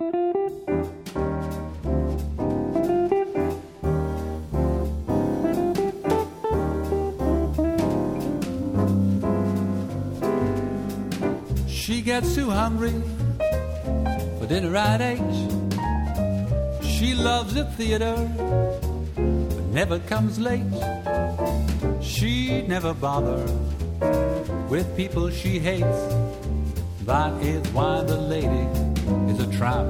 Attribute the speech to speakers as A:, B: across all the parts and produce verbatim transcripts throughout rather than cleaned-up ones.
A: She gets too hungry for dinner at eight. She loves the theater, but never comes late. She never bothers with people she hates. That is why the lady is a tramp.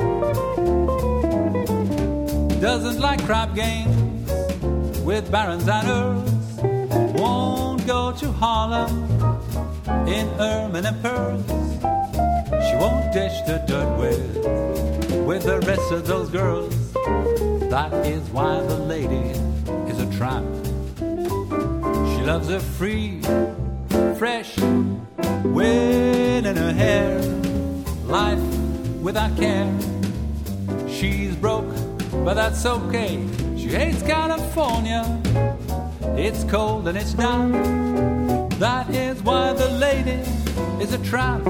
A: Doesn't like crap games with barons and earls. Won't go to Harlem in ermine and pearls. She won't dish the dirt with with the rest of those girls. That is why the lady is a tramp. She loves a free, fresh wind in her hair, life without care. She's broke, but that's okay. She hates California. It's cold and it's damp. That is why the lady is a tramp.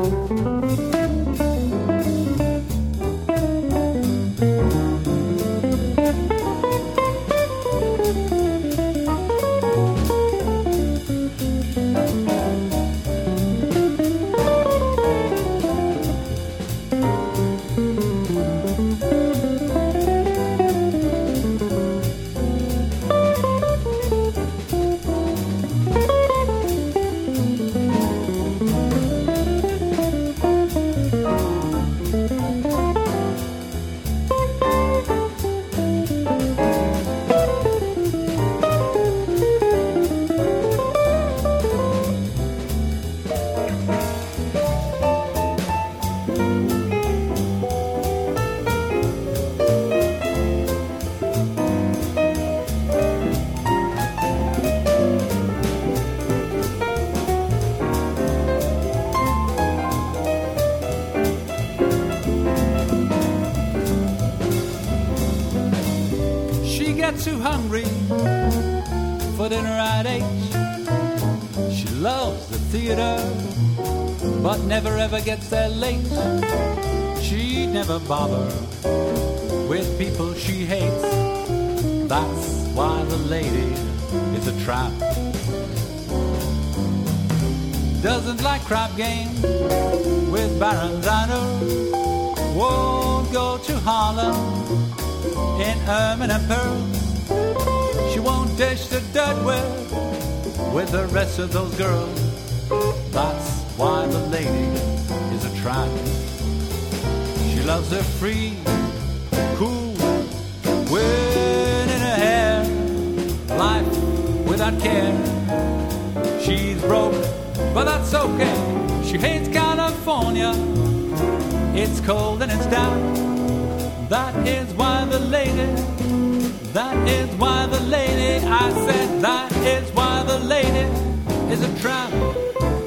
A: Too hungry for dinner at eight. She loves the theater, but never ever gets there late. She never bothers with people she hates. That's why the lady is a tramp. Doesn't like crap games with barons and earls. Won't go to Harlem in ermine and pearls. She won't dish the dirt with with the rest of those girls. That's why the lady is a tramp. She loves her free, cool wind in her hair, life without care. She's broke, but that's okay. She hates California. It's cold and it's damp. That is why the lady, that is why the lady, I said that is why the lady is a tramp.